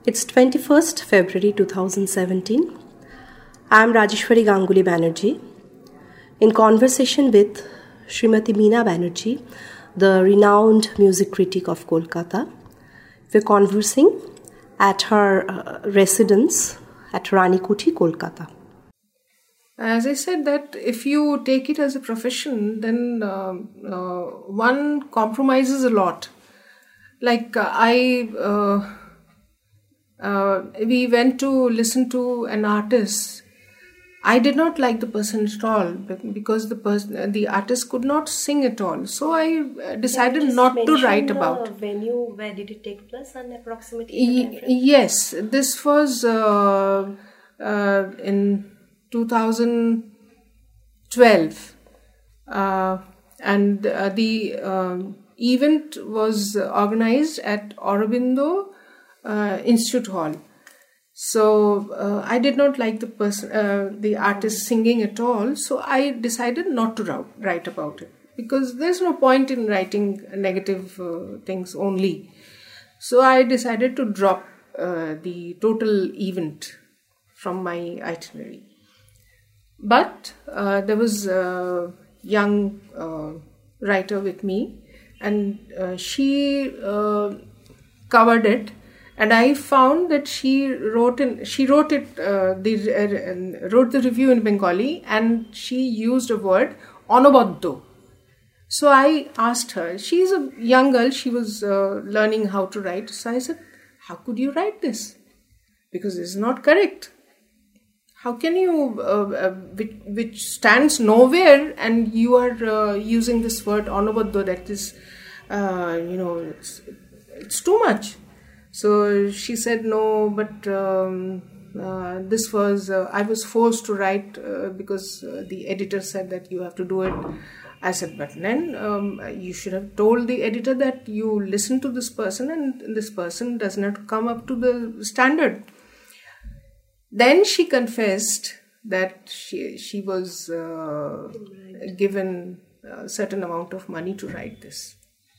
It's 21st February 2017. I am Rajeshwari Ganguly Banerjee. In conversation with Srimati Meena Banerjee, the renowned music critic of Kolkata, we're conversing at her residence at Ranikuti, Kolkata. As I said, that if you take it as a profession, then one compromises a lot. Like we went to listen to an artist. I did not like the person at all because the artist could not sing at all. So I decided not to write about. Venue, where did it take place and approximately? Yes, this was in 2012, and the event was organized at Aurobindo Institute Hall. So I did not like the artist singing at all. So I decided not to write about it because there's no point in writing negative things only. So I decided to drop the total event from my itinerary. But there was a young writer with me, and she covered it. And I found that she wrote the review in Bengali, and she used a word onoboddo. So I asked her. She's a young girl. She was learning how to write. So I said, "How could you write this? Because it's not correct. How can you, which stands nowhere, and you are using this word onoboddo? That is, it's too much." So she said, "No, but this was, I was forced to write because the editor said that you have to do it." I said, "But then you should have told the editor that you listen to this person and this person does not come up to the standard." Then she confessed that she was given a certain amount of money to write this.